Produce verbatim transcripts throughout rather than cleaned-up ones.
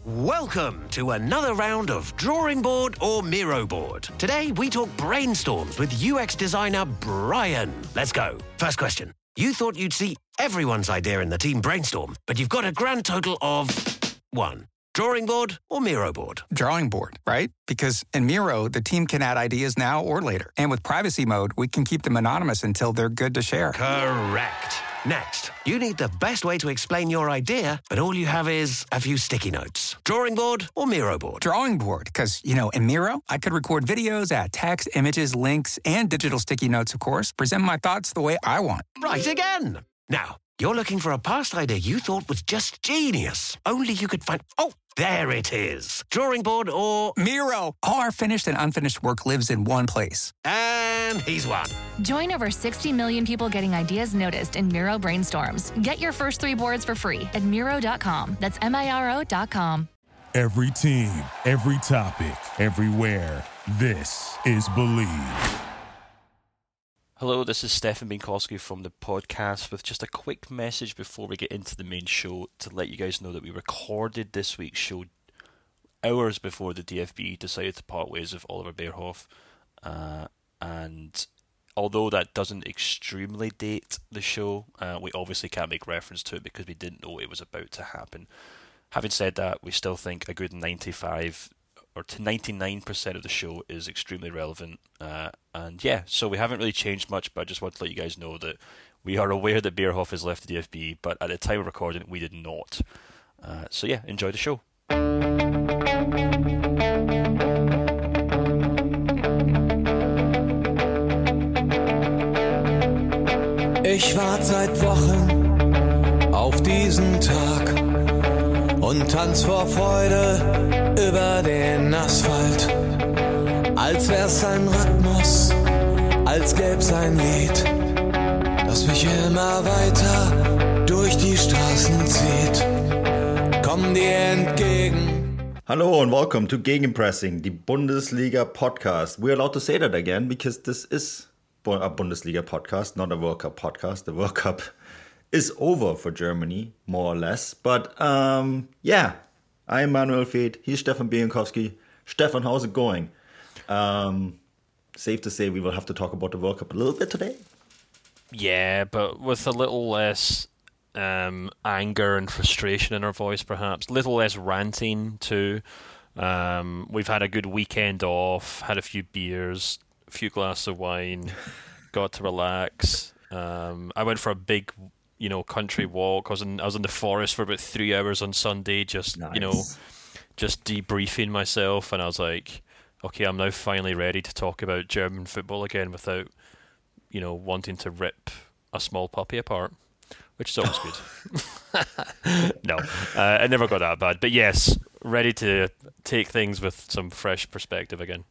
Welcome to another round of Drawing Board or Miro Board. Today we talk brainstorms with U X designer Brian. Let's go. First question. You thought you'd see everyone's idea in the team brainstorm, but you've got a grand total of one. Drawing board or Miro board? Drawing board, right? Because in Miro, the team can add ideas now or later. And with privacy mode, we can keep them anonymous until they're good to share. Correct. Next, you need the best way to explain your idea, but all you have is a few sticky notes. Drawing board or Miro board? Drawing board, because, you know, in Miro, I could record videos, add text, images, links, and digital sticky notes, of course, present my thoughts the way I want. Right again. Now, you're looking for a past idea you thought was just genius. Only you could find... Oh, there it is. Drawing board or... Miro. All our finished and unfinished work lives in one place. And he's won. Join over sixty million people getting ideas noticed in Miro Brainstorms. Get your first three boards for free at Miro dot com. That's M I R O dot com. Every team, every topic, everywhere. This is Believe. Hello, this is Stefan Bienkowski from the podcast with just a quick message before we get into the main show to let you guys know that we recorded this week's show hours before the D F B decided to part ways with Oliver Bierhoff. Uh, and although that doesn't extremely date the show, uh, we obviously can't make reference to it because we didn't know it was about to happen. Having said that, we still think a good ninety-five or to ninety-nine percent of the show is extremely relevant. Uh, and yeah, so we haven't really changed much, but I just want to let you guys know that we are aware that Bierhoff has left the D F B, but at the time of recording, we did not. Uh, so yeah, enjoy the show. Ich warte seit Wochen auf diesen Tag und tanz vor Freude über den Asphalt. Als wär's ein Rhythmus, als gäb's ein Lied, das mich immer weiter durch die Straßen zieht. Komm dir entgegen. Hello and welcome to Gegenpressing, the Bundesliga podcast. We're allowed to say that again because this is a Bundesliga podcast, not a World Cup podcast. The World Cup is over for Germany, more or less. But um, yeah, I'm Manuel Feth. He's Stefan Bienkowski. Stefan, how's it going? Um, safe to say we will have to talk about the World Cup a little bit today. Yeah, but with a little less um, anger and frustration in our voice, perhaps. A little less ranting, too. Um, we've had a good weekend off, had a few beers, a few glasses of wine, got to relax. Um, I went for a big, you know, country walk. I was in I was in the forest for about three hours on Sunday, just nice. you know, just debriefing myself, and I was like, okay, I'm now finally ready to talk about German football again without, you know, wanting to rip a small puppy apart, which is always good. No, uh, it never got that bad, but yes, ready to take things with some fresh perspective again.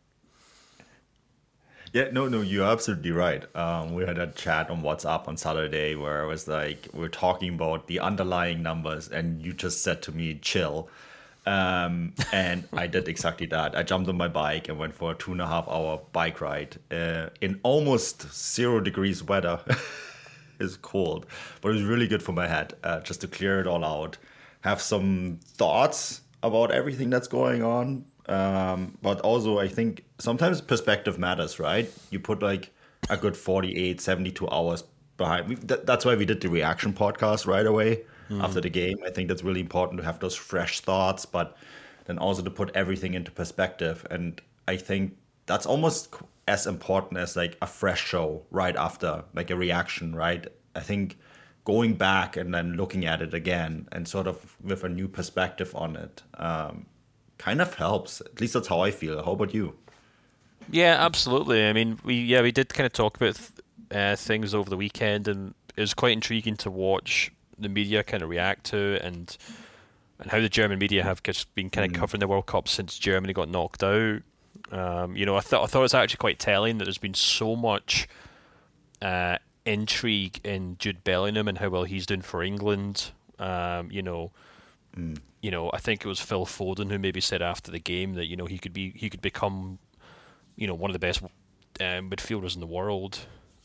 Yeah, no, no, you're absolutely right. Um, we had a chat on WhatsApp on Saturday where I was like, we we're talking about the underlying numbers, and you just said to me, chill. Um, and I did exactly that. I jumped on my bike and went for a two and a half hour bike ride uh, in almost zero degrees weather. It's cold, but it was really good for my head, uh, just to clear it all out, have some thoughts about everything that's going on. Um, but also I think sometimes perspective matters, right? You put like a good forty-eight, seventy-two hours behind. We, th- that's why we did the reaction podcast right away mm. after the game. I think that's really important to have those fresh thoughts, but then also to put everything into perspective. And I think that's almost as important as like a fresh show right after, like a reaction, right? I think going back and then looking at it again and sort of with a new perspective on it, um, kind of helps. At least that's how I feel. How about you? Yeah, absolutely. I mean, we yeah we did kind of talk about uh, things over the weekend, and it was quite intriguing to watch the media kind of react to it, and and how the German media have just been kind of mm. covering the World Cup since Germany got knocked out. Um, you know, I thought I thought it's actually quite telling that there's been so much uh, intrigue in Jude Bellingham and how well he's doing for England. Um, you know. Mm. You know, I think it was Phil Foden who maybe said after the game that, you know, he could be he could become, you know, one of the best uh, midfielders in the world.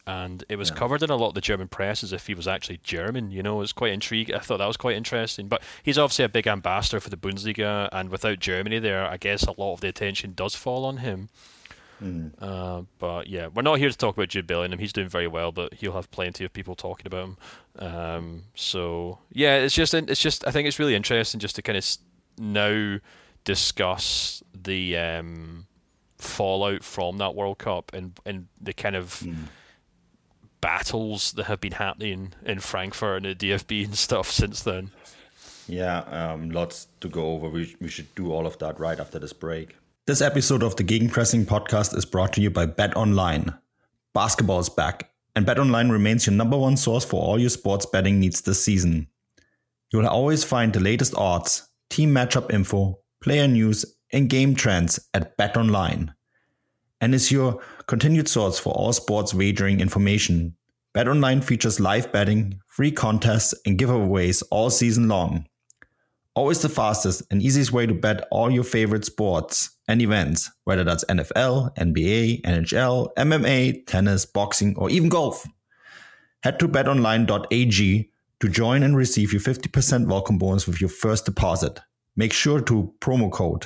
and it was Yeah. covered in a lot of the German press as if he was actually German. You know, it's quite intriguing. I thought that was quite interesting. But he's obviously a big ambassador for the Bundesliga, and without Germany there, I guess a lot of the attention does fall on him. Mm. Uh, but yeah, we're not here to talk about Jude Bellingham. He's doing very well, but he'll have plenty of people talking about him. Um, so yeah, it's just it's just I think it's really interesting just to kind of now discuss the um, fallout from that World Cup and and the kind of mm. battles that have been happening in Frankfurt and the D F B and stuff since then. Yeah, um, lots to go over. We we should do all of that right after this break. This episode of the Gegenpressing podcast is brought to you by BetOnline. Basketball is back, and BetOnline remains your number one source for all your sports betting needs this season. You'll always find the latest odds, team matchup info, player news, and game trends at BetOnline. And is your continued source for all sports wagering information. BetOnline features live betting, free contests, and giveaways all season long. Always the fastest and easiest way to bet all your favorite sports and events, whether that's N F L, N B A, N H L, M M A, tennis, boxing, or even golf. Head to bet online dot a g to join and receive your fifty percent welcome bonus with your first deposit. Make sure to promo code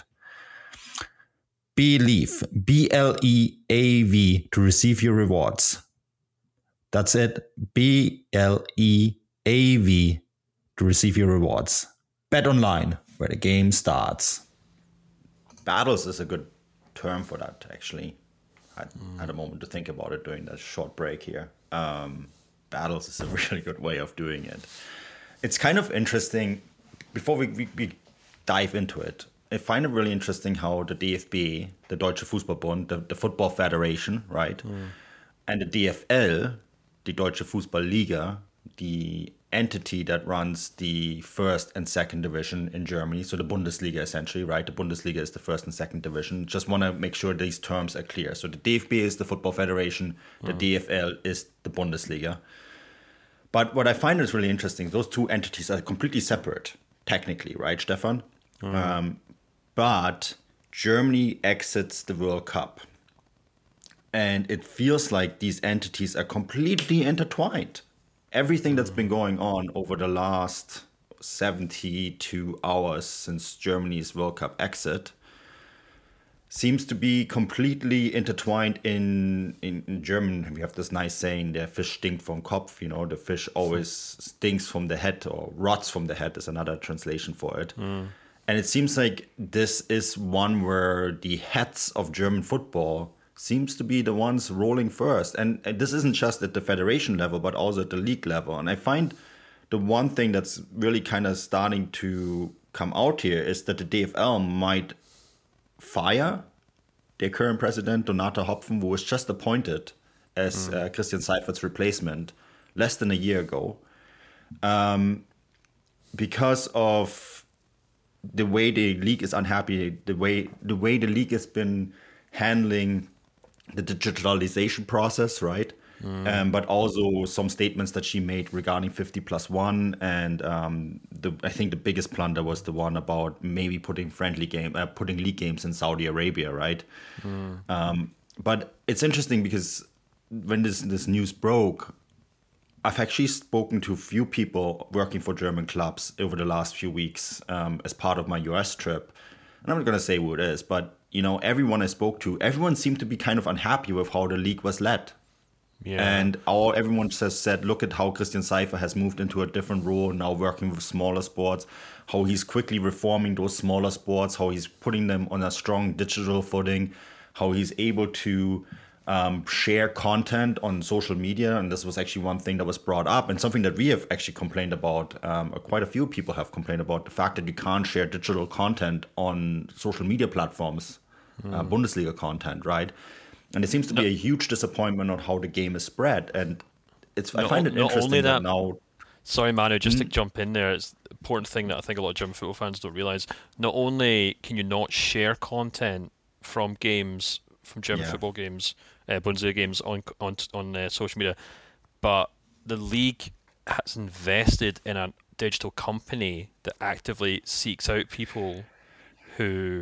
BELIEVE, B L E A V, to receive your rewards. That's it, B L E A V, to receive your rewards. Bet online, where the game starts. Battles is a good term for that, actually. I mm. had a moment to think about it during that short break here. Um, battles is a really good way of doing it. It's kind of interesting, before we, we, we dive into it, I find it really interesting how the D F B, the Deutsche Fußballbund, the, the Football Federation, right, mm. and the D F L, the Deutsche Fußballliga, the entity that runs the first and second division in Germany, so the Bundesliga essentially, right? The Bundesliga is the first and second division. Just want to make sure these terms are clear. So the D F B is the Football Federation, the mm. D F L is the Bundesliga. But what I find is really interesting, those two entities are completely separate, technically, right, Stefan? Mm. Um, but Germany exits the World Cup. And it feels like these entities are completely intertwined. Everything that's been going on over the last seventy-two hours since Germany's World Cup exit seems to be completely intertwined in, in, in German. We have this nice saying, der Fisch stinkt vom Kopf, you know, the fish always stinks from the head, or rots from the head is another translation for it. Mm. And it seems like this is one where the heads of German football seems to be the ones rolling first. And, and this isn't just at the federation level, but also at the league level. And I find the one thing that's really kind of starting to come out here is that the D F L might fire their current president, Donata Hopfen, who was just appointed as mm. uh, Christian Seifert's replacement less than a year ago, um, because of the way the league is unhappy, the way the way the league has been handling the digitalization process, right? Mm. Um, but also some statements that she made regarding fifty plus one, and um, the, I think the biggest plunder was the one about maybe putting friendly game, uh, putting league games in Saudi Arabia, right? Mm. Um, but it's interesting because when this this news broke, I've actually spoken to a few people working for German clubs over the last few weeks um, as part of my U S trip, and I'm not going to say who it is, but you know, everyone I spoke to, everyone seemed to be kind of unhappy with how the league was led. Yeah. And all everyone just said, look at how Christian Seifer has moved into a different role, now working with smaller sports, how he's quickly reforming those smaller sports, how he's putting them on a strong digital footing, how he's able to um, share content on social media. And this was actually one thing that was brought up, and something that we have actually complained about. Um, quite a few people have complained about the fact that you can't share digital content on social media platforms. Mm. Uh, Bundesliga content, right? And it seems to be no. a huge disappointment on how the game is spread. And it's no, I find it interesting only that, that now. Sorry, Manu, just mm. to jump in there, it's an important thing that I think a lot of German football fans don't realise. Not only can you not share content from games, from German yeah. football games, uh, Bundesliga games on on on uh, social media, but the league has invested in a digital company that actively seeks out people who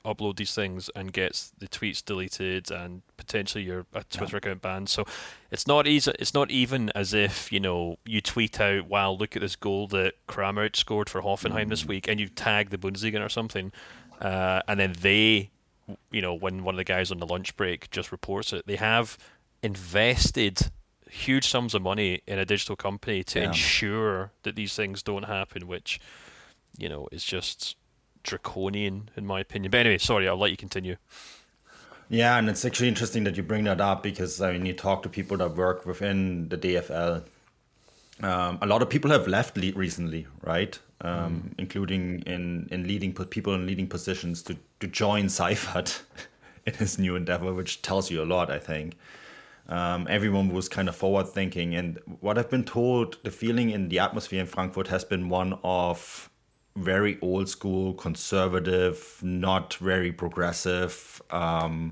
upload these things and gets the tweets deleted and potentially your a Twitter yeah. account banned. So it's not easy. It's not even as if, you know, you tweet out, "Wow, look at this goal that Kramaric scored for Hoffenheim mm-hmm. this week," and you tag the Bundesliga or something, uh, and then they, you know, when one of the guys on the lunch break just reports it. They have invested huge sums of money in a digital company to yeah. ensure that these things don't happen, which, you know, is just draconian in my opinion. But anyway, sorry, I'll let you continue. Yeah, and it's actually interesting that you bring that up because I mean, you talk to people that work within the D F L. Um, a lot of people have left le- recently, right? Um, mm. Including in, in leading people in leading positions to, to join Seifert in his new endeavor, which tells you a lot, I think. Um, everyone was kind of forward thinking. And what I've been told, the feeling in the atmosphere in Frankfurt has been one of very old school, conservative, not very progressive. Um,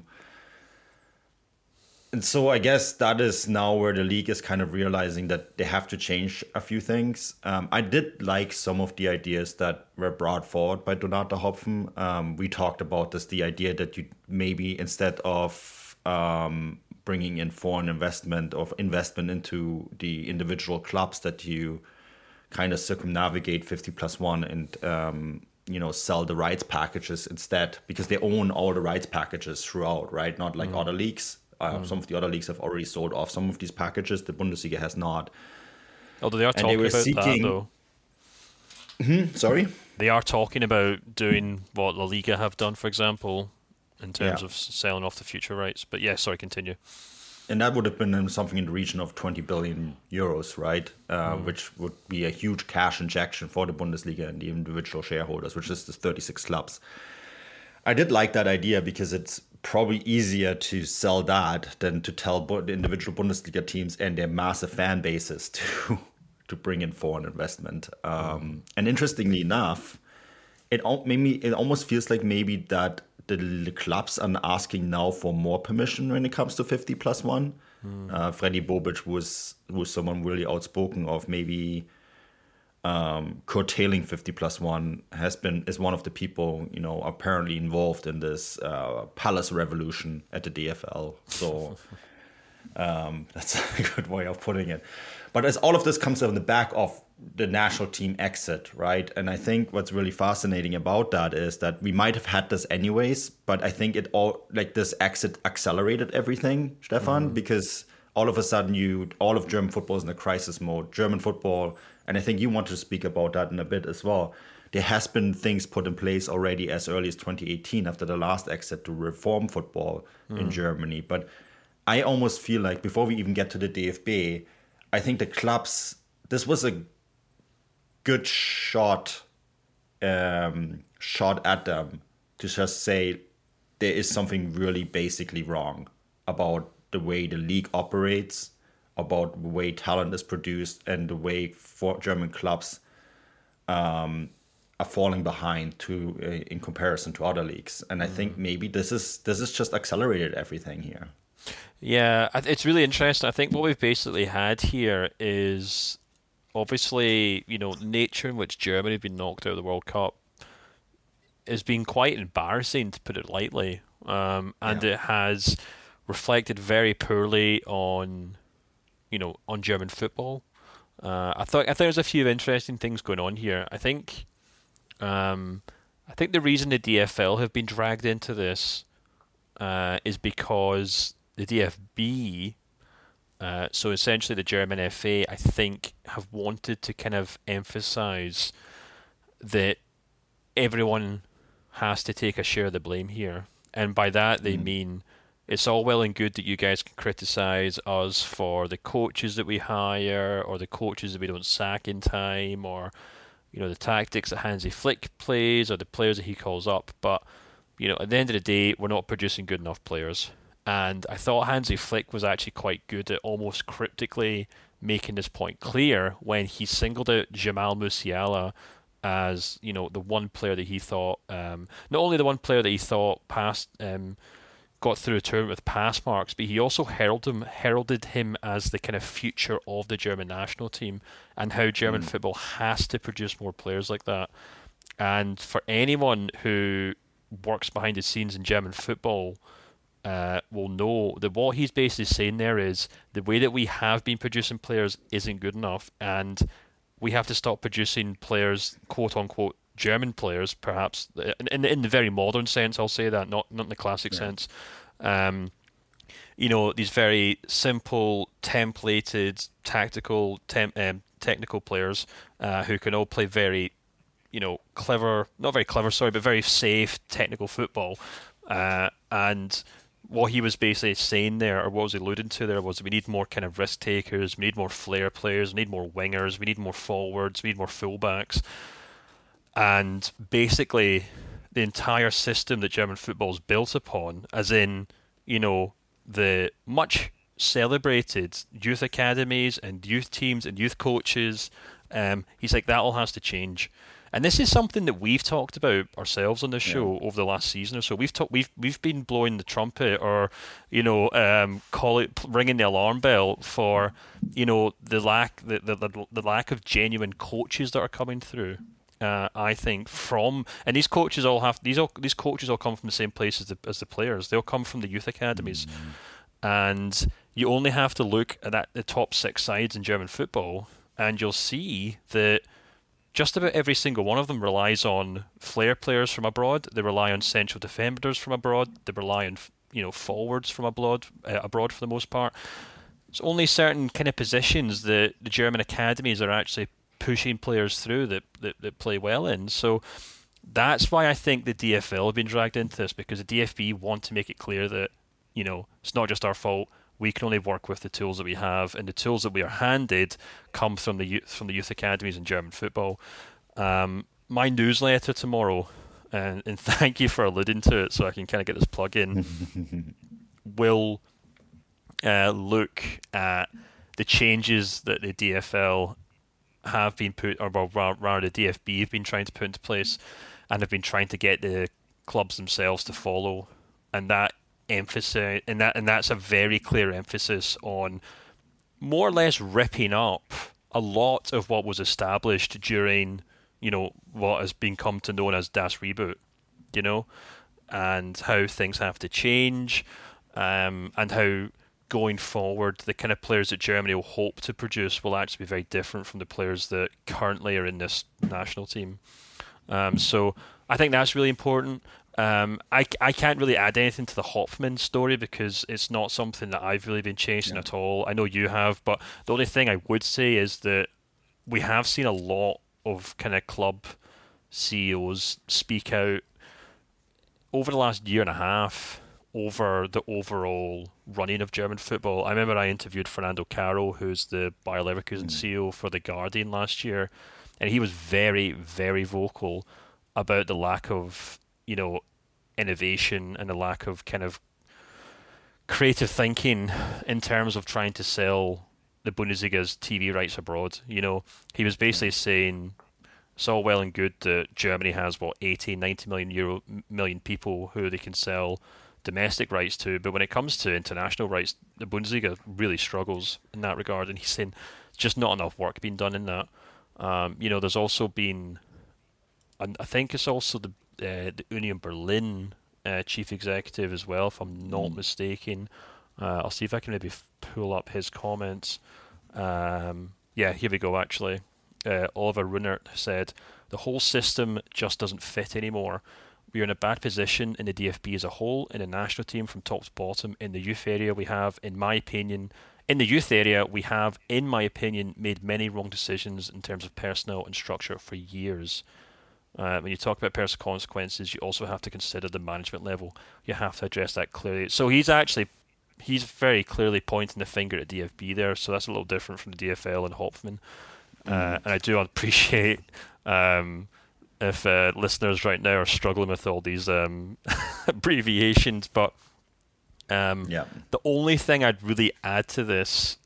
and so I guess that is now where the league is kind of realizing that they have to change a few things. Um, I did like some of the ideas that were brought forward by Donata Hopfen. Um, we talked about this, the idea that you maybe instead of um, bringing in foreign investment or investment into the individual clubs, that you kind of circumnavigate fifty plus one and, um, you know, sell the rights packages instead, because they own all the rights packages throughout, right? Not like mm. other leagues. Uh, mm. Some of the other leagues have already sold off some of these packages. The Bundesliga has not. Although they are talking they about seeking... that, though. Mm-hmm. Sorry? They are talking about doing what La Liga have done, for example, in terms yeah. of selling off the future rights. But yeah, sorry, continue. And that would have been something in the region of twenty billion euros, right? Uh, mm. Which would be a huge cash injection for the Bundesliga and the individual shareholders, which is the thirty-six clubs. I did like that idea because it's probably easier to sell that than to tell the individual Bundesliga teams and their massive fan bases to to bring in foreign investment. Um, mm. And interestingly enough, it maybe it almost feels like maybe that the clubs are asking now for more permission when it comes to fifty plus one. Mm. Uh, Freddy Bobic was was someone really outspoken of maybe um, curtailing fifty plus one. Has been is one of the people, you know, apparently involved in this uh, palace revolution at the D F L. So um, that's a good way of putting it. But as all of this comes on the back of the national team exit, right? And I think what's really fascinating about that is that we might have had this anyways, but I think it all, like this exit accelerated everything, Stefan, mm-hmm. because all of a sudden you, all of German football is in a crisis mode. German football, and I think you want to speak about that in a bit as well. There has been things put in place already as early as twenty eighteen after the last exit to reform football mm. in Germany. But I almost feel like before we even get to the D F B, I think the clubs, this was a good shot um, shot at them to just say there is something really basically wrong about the way the league operates, about the way talent is produced, and the way for German clubs um, are falling behind to uh, in comparison to other leagues. And I mm. think maybe this is this is just accelerated everything here. Yeah, it's really interesting. I think what we've basically had here is obviously, you know, the nature in which Germany had been knocked out of the World Cup has been quite embarrassing, to put it lightly. Um, and yeah. it has reflected very poorly on, you know, on German football. Uh, I thought I thought there's a few interesting things going on here. I think, um, I think the reason the D F L have been dragged into this uh, is because the D F B, uh, so essentially the German F A, I think, have wanted to kind of emphasize that everyone has to take a share of the blame here. And by that they mm. mean it's all well and good that you guys can criticize us for the coaches that we hire, or the coaches that we don't sack in time, or, you know, the tactics that Hansi Flick plays, or the players that he calls up. But, you know, at the end of the day, we're not producing good enough players. And I thought Hansi Flick was actually quite good at almost cryptically making this point clear when he singled out Jamal Musiala as, you know, the one player that he thought, um, not only the one player that he thought passed, um, got through a tournament with pass marks, but he also heralded him, heralded him as the kind of future of the German national team, and how German mm. football has to produce more players like that. And for anyone who works behind the scenes in German football uh, will know that what he's basically saying there is the way that we have been producing players isn't good enough, and we have to stop producing players, quote unquote, German players, perhaps in in, in the very modern sense. I'll say that, not not in the classic yeah. sense. Um, you know, these very simple, templated, tactical, temp, um, technical players uh, who can all play very, you know, clever, not very clever, sorry, but very safe technical football. Uh, and what he was basically saying there, or what was alluding to there, was we need more kind of risk takers, we need more flair players, we need more wingers, we need more forwards, we need more fullbacks. And basically, the entire system that German football is built upon, as in, you know, the much celebrated youth academies and youth teams and youth coaches, um, he's like, that all has to change. And this is something that we've talked about ourselves on this show yeah. over the last season or so. We've talked, we've we've been blowing the trumpet, or you know, um, call it ringing the alarm bell for, you know, the lack the the, the, the lack of genuine coaches that are coming through. Uh, I think from and these coaches all have these all these coaches all come from the same place as the as the players. They'll come from the youth academies, mm-hmm. and you only have to look at that, the top six sides in German football, and you'll see that just about every single one of them relies on flair players from abroad. They rely on central defenders from abroad. They rely on, you know, forwards from abroad, uh, abroad for the most part. It's only certain kind of positions that the German academies are actually pushing players through that, that, that play well in. So that's why I think the D F L have been dragged into this, because the D F B want to make it clear that, you know, it's not just our fault. We can only work with the tools that we have, and the tools that we are handed come from the youth, from the youth academies in German football. Um, my newsletter tomorrow, and, and thank you for alluding to it, so I can kind of get this plug in, will uh, look at the changes that the D F L have been put, or rather the D F B have been trying to put into place, and have been trying to get the clubs themselves to follow, and that emphasis, and that and that's a very clear emphasis on more or less ripping up a lot of what was established during, you know, what has been come to known as Das Reboot, you know, and how things have to change, um, and how going forward the kind of players that Germany will hope to produce will actually be very different from the players that currently are in this national team. Um, so I think that's really important. Um, I, I can't really add anything to the Hopman story because it's not something that I've really been chasing yeah. at all. I know you have, but the only thing I would say is that we have seen a lot of kind of club C E Os speak out over the last year and a half over the overall running of German football. I remember I interviewed Fernando Caro, who's the Bayer Leverkusen mm. C E O for The Guardian last year, and he was very, very vocal about the lack of, you know, innovation and the lack of kind of creative thinking in terms of trying to sell the Bundesliga's T V rights abroad. You know, he was basically saying it's all well and good that Germany has, what, eighty, ninety million euro million people who they can sell domestic rights to, but when it comes to international rights, the Bundesliga really struggles in that regard, and he's saying just not enough work being done in that. Um, you know, there's also been, and I think it's also the uh, the Union Berlin uh, chief executive as well, if I'm not mm. mistaken. Uh, I'll see if I can maybe f- pull up his comments. Um, yeah, here we go, actually. Uh, Oliver Runert said, the whole system just doesn't fit anymore. We are in a bad position in the D F B as a whole, in the national team from top to bottom. In the youth area, we have, in my opinion, in the youth area, we have, in my opinion, made many wrong decisions in terms of personnel and structure for years. Uh, when you talk about personal consequences, you also have to consider the management level. You have to address that clearly. So he's actually, he's very clearly pointing the finger at D F B there, so that's a little different from the D F L and Hopman. Mm. Uh, and I do appreciate um, if uh, listeners right now are struggling with all these um, abbreviations, but um, yeah. the only thing I'd really add to this,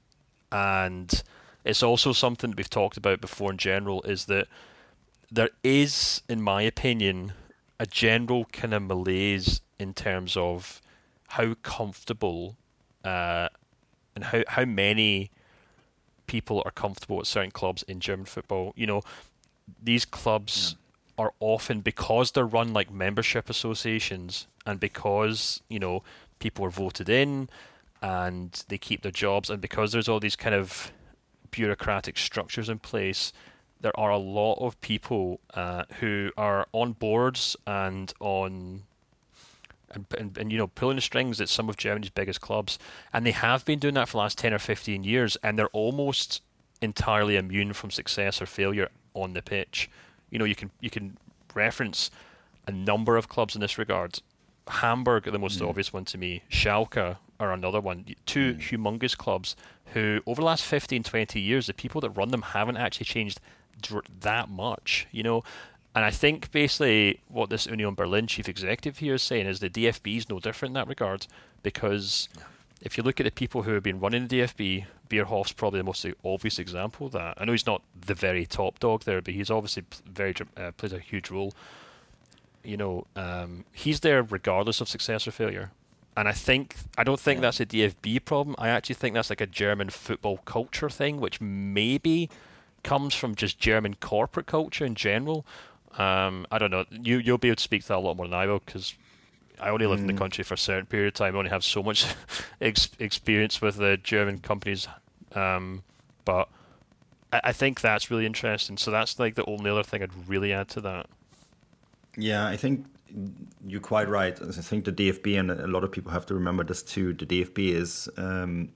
and it's also something that we've talked about before in general, is that there is, in my opinion, a general kind of malaise in terms of how comfortable uh, and how, how many people are comfortable at certain clubs in German football. You know, these clubs are often, because they're run like membership associations, and because, you know, people are voted in and they keep their jobs, and because there's all these kind of bureaucratic structures in place, there are a lot of people uh, who are on boards and on and, and, and you know, pulling the strings at some of Germany's biggest clubs, and they have been doing that for the last ten or fifteen years, and they're almost entirely immune from success or failure on the pitch. You know, you can you can reference a number of clubs in this regard. Hamburg, the most mm. obvious one to me. Schalke are another one. Two mm. humongous clubs who, over the last fifteen, twenty years, the people that run them haven't actually changed dr- that much, you know. And I think basically what this Union Berlin chief executive here is saying is the D F B is no different in that regard, because yeah. if you look at the people who have been running the D F B, Bierhof's probably the most obvious example of that. I know he's not the very top dog there, but he's obviously very uh, plays a huge role. You know, um, he's there regardless of success or failure. And I think I don't think yeah. that's a D F B problem. I actually think that's like a German football culture thing, which maybe comes from just German corporate culture in general. Um, I don't know. You you'll be able to speak to that a lot more than I will, because I only live mm. in the country for a certain period of time. I only have so much ex- experience with the German companies, um, but I, I think that's really interesting. So that's like the only other thing I'd really add to that. Yeah, I think you're quite right. I think the D F B, and a lot of people have to remember this too, the D F B is um,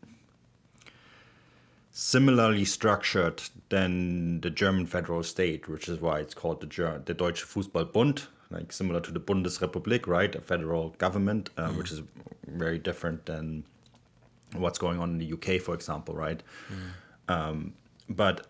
similarly structured than the German federal state, which is why it's called the Ger- the Deutsche Fußballbund, like similar to the Bundesrepublik, right? A federal government, uh, mm. which is very different than what's going on in the U K, for example, right? Mm. Um, but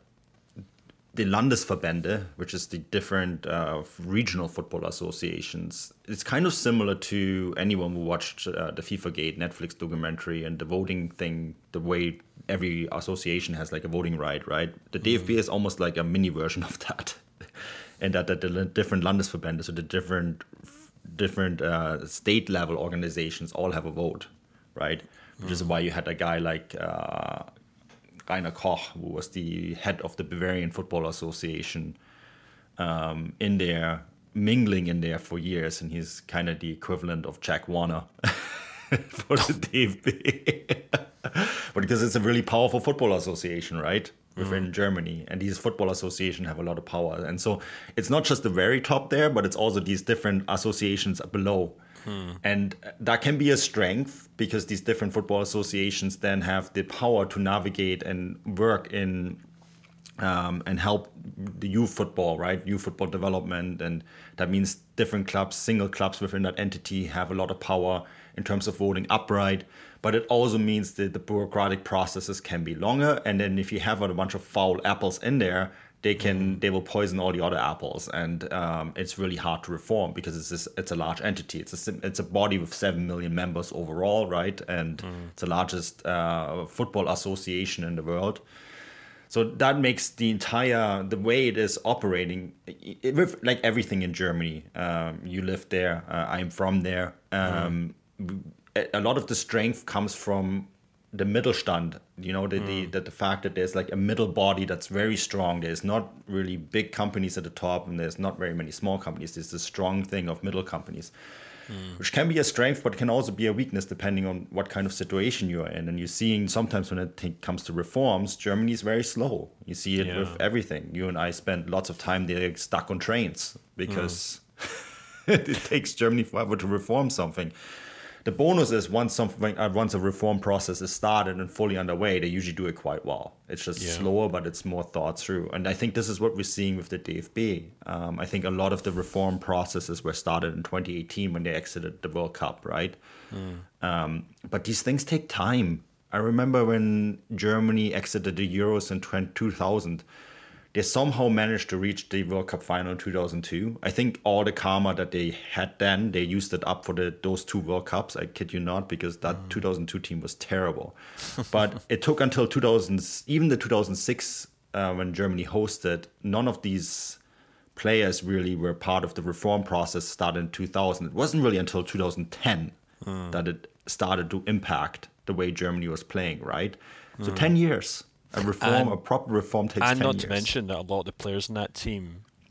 the Landesverbände, which is the different uh, regional football associations, it's kind of similar to anyone who watched uh, the FIFA Gate Netflix documentary and the voting thing, the way every association has like a voting right, right? The mm. D F B is almost like a mini version of that. And that, that the different Landesverbände, so the different different uh, state level organizations all have a vote, right? Which mm. is why you had a guy like uh, Rainer Koch, who was the head of the Bavarian Football Association, um, in there, mingling in there for years, and he's kind of the equivalent of Jack Warner for the D F B. But because it's a really powerful football association, right? Within mm. Germany, and these football associations have a lot of power, and so it's not just the very top there, but it's also these different associations below, hmm. and that can be a strength because these different football associations then have the power to navigate and work in um, and help the youth football, right? Youth football development, and that means different clubs, single clubs within that entity have a lot of power in terms of voting upright. But it also means that the bureaucratic processes can be longer, and then if you have a bunch of foul apples in there, they can mm. they will poison all the other apples, and um, it's really hard to reform because it's this, it's a large entity. It's a it's a body with seven million members overall, right? And mm. it's the largest uh, football association in the world. So that makes the entire the way it is operating, it, with like everything in Germany. Um, you live there. Uh, I'm from there. Um, mm. A lot of the strength comes from the Mittelstand, you know, the, mm. the, the the fact that there's like a middle body that's very strong. There's not really big companies at the top, and there's not very many small companies. There's this strong thing of middle companies, mm. which can be a strength, but can also be a weakness depending on what kind of situation you are in. And you're seeing sometimes when it comes to reforms, Germany is very slow. You see it yeah. with everything. You and I spent lots of time there stuck on trains because mm. it takes Germany forever to reform something. The bonus is once something, uh, once a reform process is started and fully underway, they usually do it quite well. It's just yeah. slower, but it's more thought through. And I think this is what we're seeing with the D F B. Um, I think a lot of the reform processes were started in twenty eighteen when they exited the World Cup, right? Mm. Um, but these things take time. I remember when Germany exited the Euros in two thousand. They somehow managed to reach the World Cup final in two thousand two. I think all the karma that they had then, they used it up for the those two World Cups. I kid you not, because that mm. two thousand two team was terrible. But it took until two thousand, even the two thousand six, uh, when Germany hosted, none of these players really were part of the reform process started in two thousand. It wasn't really until two thousand ten mm. that it started to impact the way Germany was playing, right? So mm. ten years. A reform, and, a proper reform takes ten years. And not to mention that a lot of the players in that team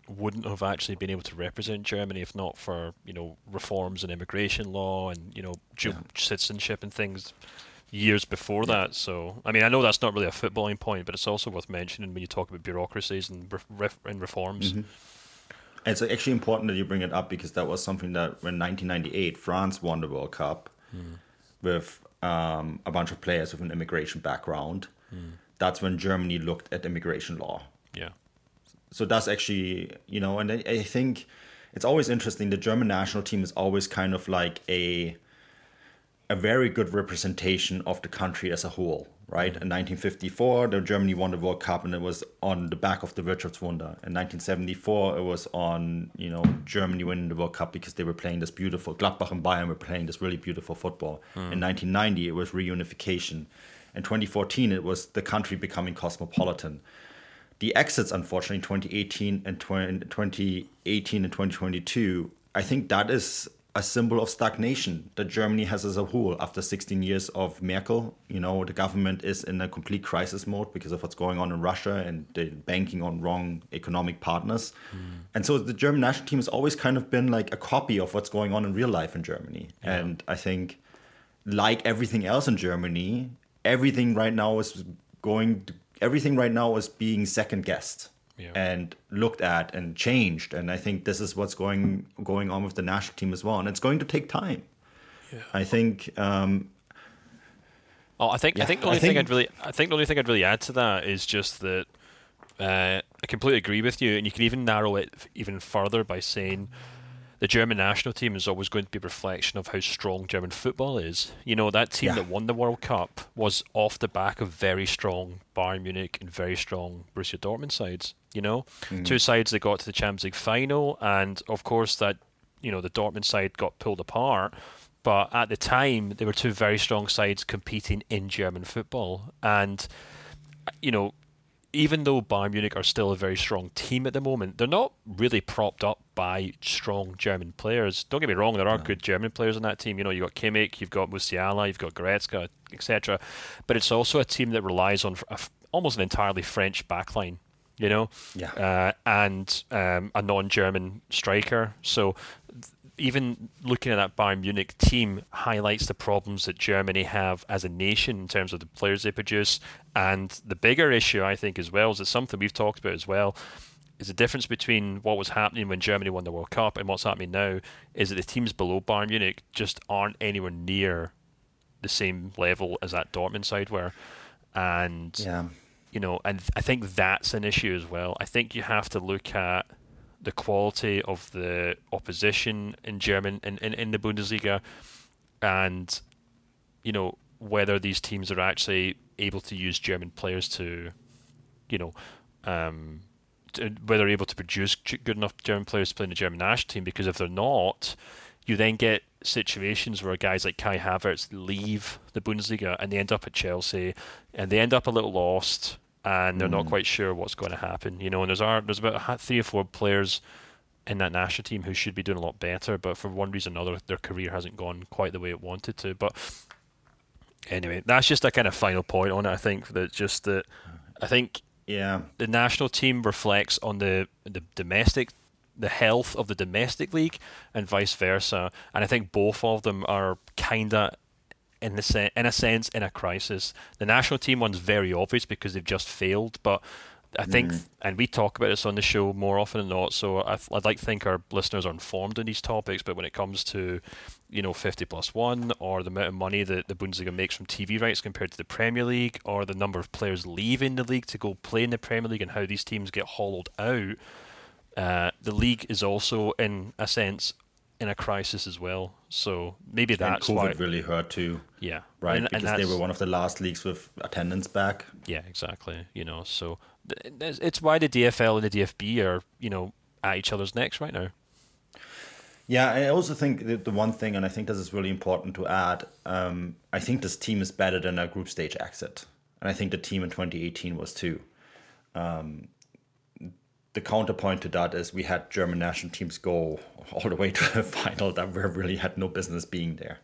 wouldn't have actually been able to represent Germany if not for, you know, reforms in immigration law and, you know, dual yeah. citizenship and things years before yeah. that. So, I mean, I know that's not really a footballing point, but it's also worth mentioning when you talk about bureaucracies and, ref- and reforms. Mm-hmm. It's actually important that you bring it up because that was something that when nineteen ninety-eight France won the World Cup mm. with um, a bunch of players with an immigration background. Mm. That's when Germany looked at immigration law. Yeah. So that's actually, you know, and I, I think it's always interesting. The German national team is always kind of like a a very good representation of the country as a whole, right? In nineteen fifty-four, the Germany won the World Cup, and it was on the back of the Wirtschaftswunder. In nineteen seventy-four, it was on, you know, Germany winning the World Cup because they were playing this beautiful, Gladbach and Bayern were playing this really beautiful football. Mm. In nineteen ninety, it was reunification. In twenty fourteen, it was the country becoming cosmopolitan. The exits, unfortunately, twenty eighteen and twenty eighteen and twenty twenty-two, I think that is a symbol of stagnation that Germany has as a whole after sixteen years of Merkel. You know, the government is in a complete crisis mode because of what's going on in Russia and the banking on wrong economic partners. Mm. And so the German national team has always kind of been like a copy of what's going on in real life in Germany. Yeah. And I think, like everything else in Germany, everything right now is going to, everything right now is being second guessed. Yeah. And looked at and changed, and I think this is what's going going on with the national team as well, and it's going to take time. Yeah. I think. Um, oh, I think yeah, I think the only I thing think, I'd really I think the only thing I'd really add to that is just that uh, I completely agree with you, and you can even narrow it even further by saying the German national team is always going to be a reflection of how strong German football is. You know, that team yeah. that won the World Cup was off the back of very strong Bayern Munich and very strong Borussia Dortmund sides. You know, mm-hmm. two sides that got to the Champions League final, and of course that, you know, the Dortmund side got pulled apart. But at the time, they were two very strong sides competing in German football. And, you know, even though Bayern Munich are still a very strong team at the moment, they're not really propped up by strong German players. Don't get me wrong, there are no. good German players on that team. You know, you've got Kimmich, you've got Musiala, you've got Goretzka, et cetera. But it's also a team that relies on a, almost an entirely French backline, you know, yeah. uh, and um, a non-German striker. So even looking at that Bayern Munich team highlights the problems that Germany have as a nation in terms of the players they produce. And the bigger issue, I think, as well, is that something we've talked about as well, is the difference between what was happening when Germany won the World Cup and what's happening now is that the teams below Bayern Munich just aren't anywhere near the same level as that Dortmund side were. And, yeah. you know, and I think that's an issue as well. I think you have to look at the quality of the opposition in German in, in, in the Bundesliga, and you know whether these teams are actually able to use German players to, you know, um, to, whether they're able to produce good enough German players to play in the German national team. Because if they're not, you then get situations where guys like Kai Havertz leave the Bundesliga and they end up at Chelsea, and they end up a little lost. And they're mm. not quite sure what's going to happen, you know. And there's are there's about three or four players in that national team who should be doing a lot better, but for one reason or another, their career hasn't gone quite the way it wanted to. But anyway, that's just a kind of final point on it. I think that just that I think yeah, the national team reflects on the the domestic, the health of the domestic league, and vice versa. And I think both of them are kind of, in the se- in a sense, in a crisis. The national team one's very obvious because they've just failed, but I think, mm. and we talk about this on the show more often than not, so I th- I'd like to think our listeners are informed on these topics, but when it comes to, you know, fifty plus one, or the amount of money that the Bundesliga makes from T V rights compared to the Premier League, or the number of players leaving the league to go play in the Premier League and how these teams get hollowed out, uh, the league is also, in a sense, in a crisis as well. So maybe that's and COVID why really hurt too. Yeah, right. And, because and they were one of the last leagues with attendance back. Yeah, exactly. You know, so th- it's why the D F L and the D F B are, you know, at each other's necks right now. Yeah, I also think that the one thing, and I think this is really important to add, um, I think this team is better than a group stage exit, and I think the team in twenty eighteen was too. Um, the counterpoint to that is we had German national teams go all the way to the final that we really had no business being there,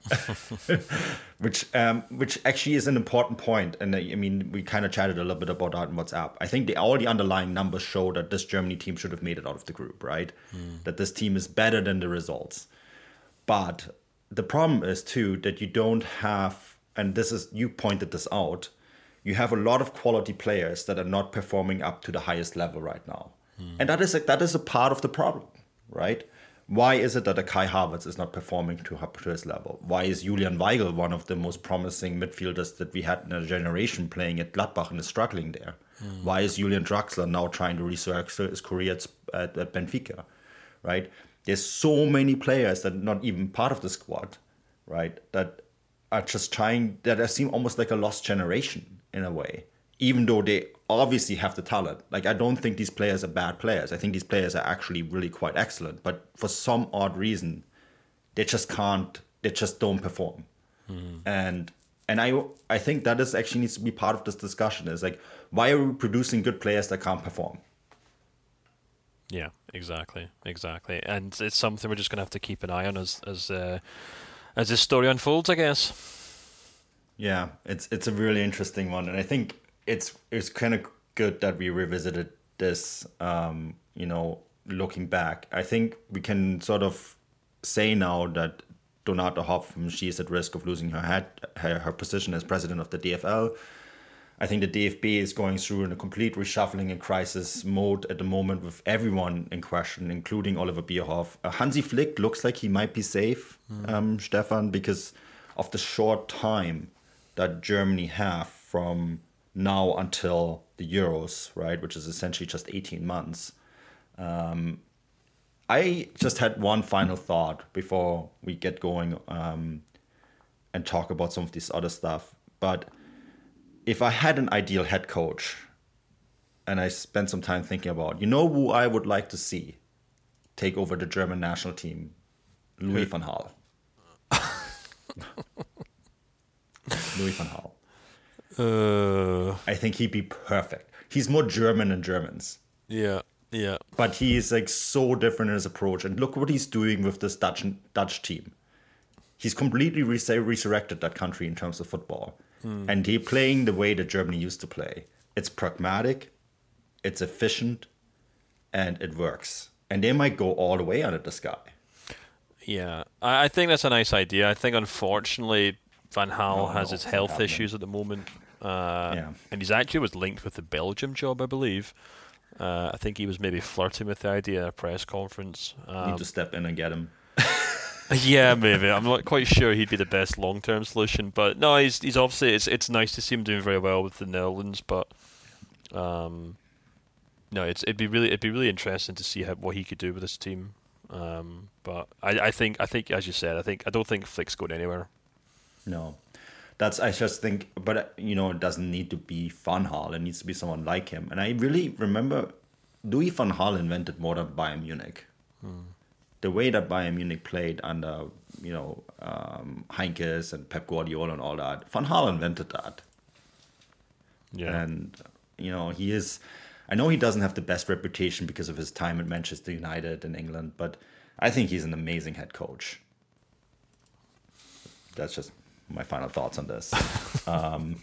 which um, which actually is an important point. And I mean, we kind of chatted a little bit about that in WhatsApp. I think the, all the underlying numbers show that this Germany team should have made it out of the group, right? Mm. That this team is better than the results. But the problem is too that you don't have, and this is, you pointed this out, you have a lot of quality players that are not performing up to the highest level right now. Mm. And that is a, that is a part of the problem, right? Why is it that a Kai Havertz is not performing to, to his level? Why is Julian Weigl one of the most promising midfielders that we had in a generation playing at Gladbach and is struggling there? Mm. Why is Julian Draxler now trying to resurrect his career at, at, at Benfica, right? There's so many players that are not even part of the squad, right? That are just trying, that seem almost like a lost generation in a way, even though they obviously have the talent. Like, I don't think these players are bad players. I think these players are actually really quite excellent. But for some odd reason, they just can't, they just don't perform. Mm. And and I I think that is actually needs to be part of this discussion. Is like, why are we producing good players that can't perform? Yeah, exactly, exactly. And it's something we're just going to have to keep an eye on as as uh, as this story unfolds, I guess. Yeah, it's it's a really interesting one, and I think it's it's kind of good that we revisited this. Um, you know, looking back, I think we can sort of say now that Donata Hopf, she is at risk of losing her head, her, her position as president of the D F L. I think the D F B is going through in a complete reshuffling and crisis mode at the moment with everyone in question, including Oliver Bierhoff. Uh, Hansi Flick looks like he might be safe, mm. um, Stefan, because of the short time that Germany have from now until the Euros, right, which is essentially just eighteen months. Um, I just had one final thought before we get going um, and talk about some of this other stuff. But if I had an ideal head coach, and I spent some time thinking about, you know who I would like to see take over the German national team? Louis van Gaal. Louis van Gaal. Uh, I think he'd be perfect. He's more German than Germans. Yeah, yeah. But he is like so different in his approach. And look what he's doing with this Dutch Dutch team. He's completely res- resurrected that country in terms of football. Hmm. And they're playing the way that Germany used to play. It's pragmatic, it's efficient, and it works. And they might go all the way under the sky. Yeah, I, I think that's a nice idea. I think, unfortunately, Van Gaal No, has no, his it's health not happening. issues at the moment. Uh, Yeah. And he's actually was linked with the Belgium job, I believe. Uh, I think he was maybe flirting with the idea at a press conference. Um, Need to step in and get him. Yeah, maybe. I'm not quite sure he'd be the best long-term solution, but no, he's he's obviously it's it's nice to see him doing very well with the Netherlands, but um, no, it's it'd be really it'd be really interesting to see how, what he could do with this team. Um, but I, I think I think as you said, I think I don't think Flick's going anywhere. No. That's, I just think, but, you know, it doesn't need to be Van Gaal. It needs to be someone like him. And I really remember Louis van Gaal invented modern Bayern Munich. Hmm. The way that Bayern Munich played under, you know, um, Heinkes and Pep Guardiola and all that, Van Gaal invented that. Yeah. And, you know, he is, I know he doesn't have the best reputation because of his time at Manchester United in England, but I think he's an amazing head coach. That's just my final thoughts on this. um,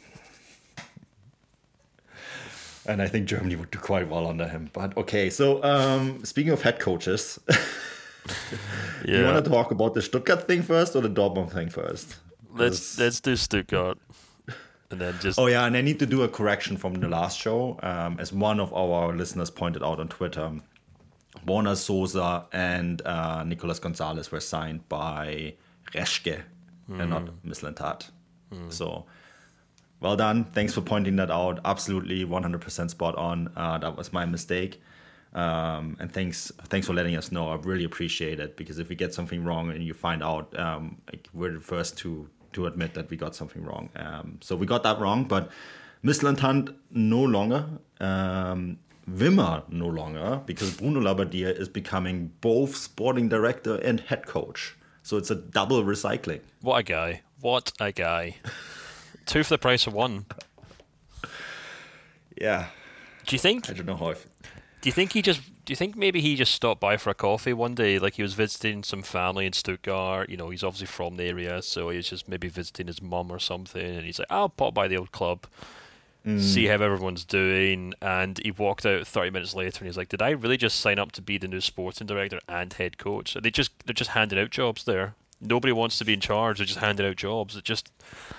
and I think Germany would do quite well under him. But okay, so um, speaking of head coaches, Yeah. you want to talk about the Stuttgart thing first or the Dortmund thing first? Let's let's do Stuttgart, and then just Oh yeah, and I need to do a correction from the last show. Um, as one of our listeners pointed out on Twitter, Borna Sosa and uh, Nicolas Gonzalez were signed by Reschke mm. and not Mislintat. Mm. So well done. Thanks for pointing that out. Absolutely one hundred percent spot on. Uh, that was my mistake. Um, and thanks thanks for letting us know. I really appreciate it, because if we get something wrong and you find out, um, like, we're the first to to admit that we got something wrong. Um, so we got that wrong, but Mislintat no longer. Um, Wimmer no longer, because Bruno Labbadia is becoming both sporting director and head coach. So it's a double recycling. What a guy. What a guy. Two for the price of one. Yeah. Do you think I don't know how I... Do you think he just do do you think maybe he just stopped by for a coffee one day? Like he was visiting some family in Stuttgart. You know, he's obviously from the area, so he was just maybe visiting his mum or something. And he's like, I'll pop by the old club, mm. see how everyone's doing. And he walked out thirty minutes later, and he's like, did I really just sign up to be the new sporting director and head coach? Are they just they're just handing out jobs there. Nobody wants to be in charge. They're just handing out jobs. It just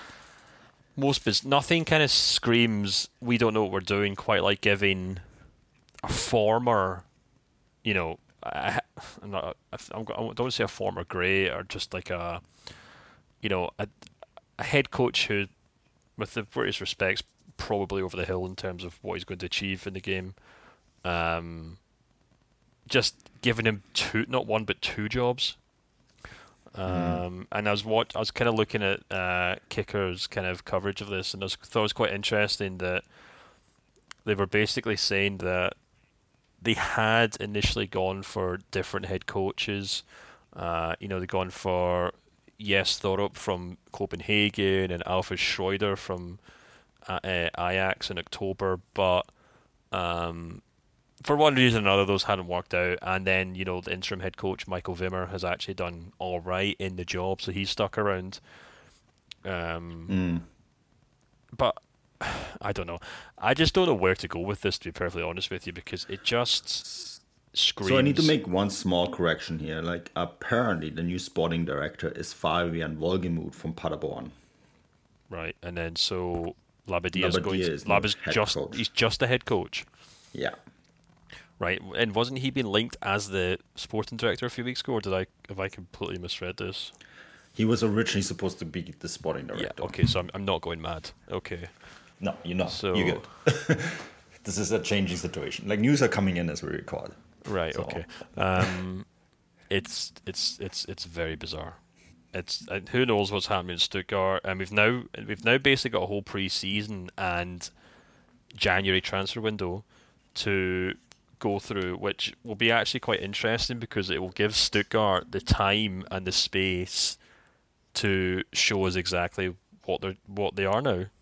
most biz- nothing kind of screams we don't know what we're doing quite like giving a former, you know, I, I'm not, I'm, I don't want to say a former great or just like a, you know, a, a head coach who, with the greatest respects, probably over the hill in terms of what he's going to achieve in the game. Um, just giving him two, not one but two jobs. Um, mm. And I was what I was kind of looking at uh, Kicker's kind of coverage of this, and I was, thought it was quite interesting that they were basically saying that they had initially gone for different head coaches. Uh, you know, they'd gone for Jes Thorup from Copenhagen and Alfred Schroeder from uh, uh, Ajax in October, but um, for one reason or another, those hadn't worked out. And then, you know, the interim head coach, Michael Wimmer, has actually done all right in the job, so he's stuck around. Um, mm. But I don't know. I just don't know where to go with this, to be perfectly honest with you, because it just screams. So I need to make one small correction here. Like, apparently the new sporting director is Fabian Wohlgemuth from Paderborn. Right, and then so Labadia's Labadia going. is Lab is head just coach. He's just a head coach. Yeah. Right, and wasn't he being linked as the sporting director a few weeks ago, or did I have I completely misread this? He was originally supposed to be the sporting director. Yeah. Okay, so I'm I'm not going mad. Okay. No, you're not. So, you're good. This is a changing situation. Like, news are coming in as we record. Right. So. Okay. Um, it's it's it's it's very bizarre. It's uh, who knows what's happening in Stuttgart, and we've now we've now basically got a whole pre-season and January transfer window to go through, which will be actually quite interesting because it will give Stuttgart the time and the space to show us exactly what they what they are now.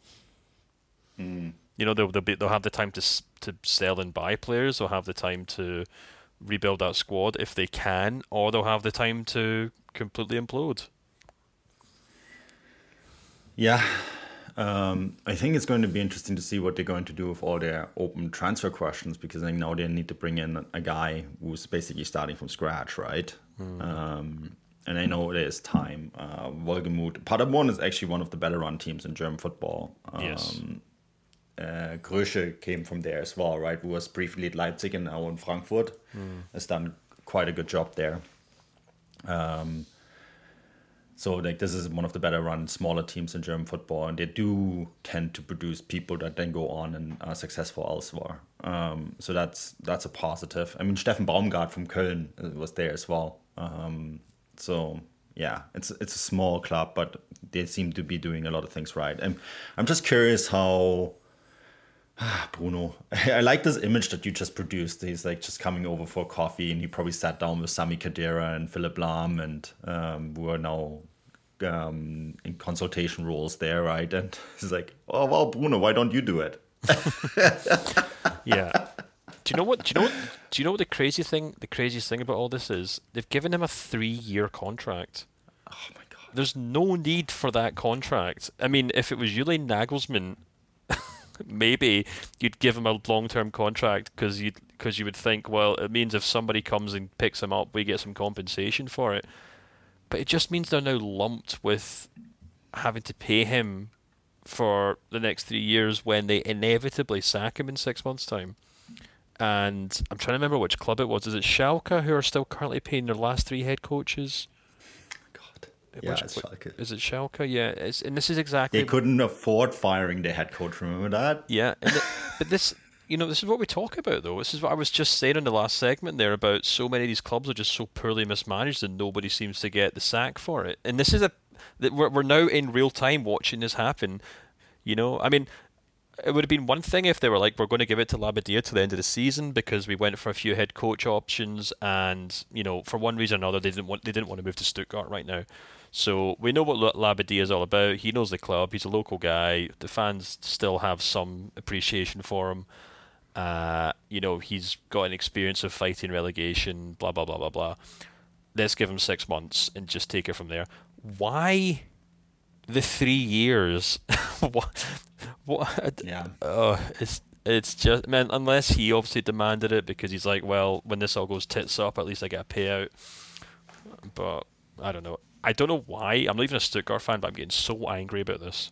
Mm. You know, they'll they'll, be, they'll have the time to to sell and buy players. They'll have the time to rebuild that squad if they can, or they'll have the time to completely implode. Yeah. Um, I think it's going to be interesting to see what they're going to do with all their open transfer questions, because I think now they need to bring in a guy who's basically starting from scratch, right? Mm. Um, and I know there's time. Uh, Wohlgemuth, Paderborn is actually one of the better run teams in German football. Um, yes. Uh, Grösche came from there as well, right? Who was briefly at Leipzig and now in Frankfurt. Mm. Has done quite a good job there. Um, So like this is one of the better run smaller teams in German football, and they do tend to produce people that then go on and are successful elsewhere. Um, so that's that's a positive. I mean, Steffen Baumgart from Köln was there as well. Um, so yeah, it's it's a small club, but they seem to be doing a lot of things right. And I'm just curious how Bruno. I like this image that you just produced. He's like just coming over for coffee, and he probably sat down with Sami Khedira and Philipp Lahm, and um, who are now um, in consultation roles there, right? And he's like, "Oh well, Bruno, why don't you do it?" Yeah. Do you know what? Do you know what? Do you know what the crazy thing? The craziest thing about all this is they've given him a three-year contract. Oh my god! There's no need for that contract. I mean, if it was Julian Nagelsmann, maybe you'd give him a long-term contract because you because you would think, well, it means if somebody comes and picks him up, we get some compensation for it. But it just means they're now lumped with having to pay him for the next three years when they inevitably sack him in six months' time. And I'm trying to remember which club it was. Is it Schalke who are still currently paying their last three head coaches? God. Yeah, Which, it's Schalke. Is it Schalke? Yeah, it's, and this is exactly... They couldn't afford firing their head coach, remember that? Yeah, and the, but this, you know, this is what we talk about, though. This is what I was just saying in the last segment there about so many of these clubs are just so poorly mismanaged and nobody seems to get the sack for it. And this is a... that we're, we're now in real time watching this happen, you know? I mean... It would have been one thing if they were like, we're going to give it to Labadia to the end of the season because we went for a few head coach options, and you know, for one reason or another, they didn't want they didn't want to move to Stuttgart right now. So we know what Labadia is all about. He knows the club. He's a local guy. The fans still have some appreciation for him. Uh, you know, he's got an experience of fighting relegation, blah, blah, blah, blah, blah. Let's give him six months and just take it from there. Why the three years? what? What? Yeah. Oh, it's it's just, man, unless he obviously demanded it because he's like, well, when this all goes tits up, at least I get a payout. But I don't know. I don't know why. I'm not even a Stuttgart fan, but I'm getting so angry about this.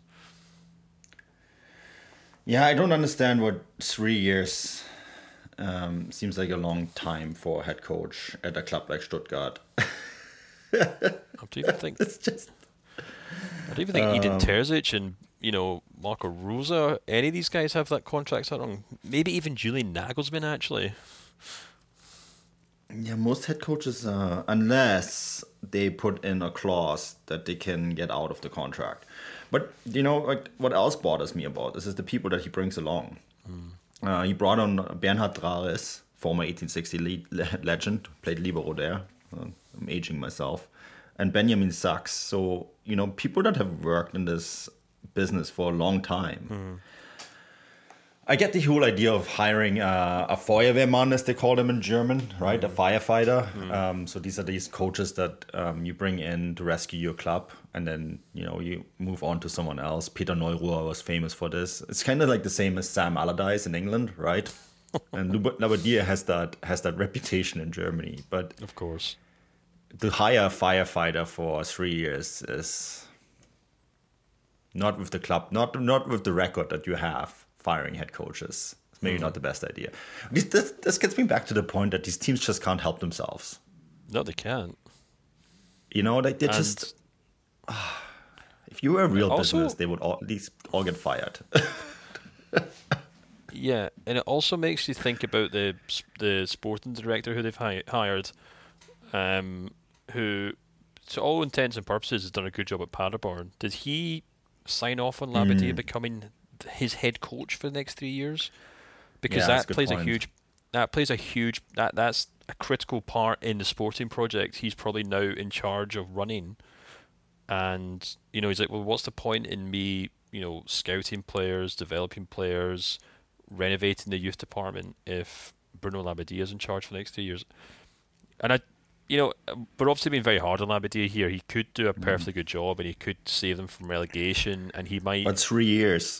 Yeah, I don't understand what three years um, seems like a long time for a head coach at a club like Stuttgart. I don't even think it's just. I don't even think um, Edin Terzic and, you know, Marco Rosa, any of these guys have that contract set on. Maybe even Julian Nagelsmann, actually. Yeah, most head coaches, uh, unless they put in a clause that they can get out of the contract. But, you know, like, what else bothers me about this is the people that he brings along. Mm. Uh, he brought on Bernhard Drares, former eighteen sixty le- legend, played libero there. Uh, I'm aging myself. And Benjamin Sachs. So, you know, people that have worked in this business for a long time. Mm. I get the whole idea of hiring uh, a Feuerwehrmann, as they call them in German, right? Mm. A firefighter. Mm. Um, so these are these coaches that um, you bring in to rescue your club, and then, you know, you move on to someone else. Peter Neuruhr was famous for this. It's kind of like the same as Sam Allardyce in England, right? And Labbadia has that has that reputation in Germany. But of course, to hire a firefighter for three years is not with the club, not not with the record that you have. Firing head coaches. It's maybe mm. not the best idea. This, this, this gets me back to the point that these teams just can't help themselves. No, they can't. You know, like they just. Uh, if you were a real also, business, they would all, at least all get fired. Yeah, and it also makes you think about the the sporting director who they've hi- hired, um, who, to all intents and purposes, has done a good job at Paderborn. Did he sign off on Labbadia mm. becoming his head coach for the next three years? Because yeah, that plays point. a huge that plays a huge that that's a critical part in the sporting project he's probably now in charge of running. And, you know, he's like, well, what's the point in me, you know, scouting players, developing players, renovating the youth department if Bruno Labbadia is in charge for the next three years? And I you know, we're obviously being very hard on Labbadia here. He could do a perfectly mm. good job, and he could save them from relegation, and he might. But three years.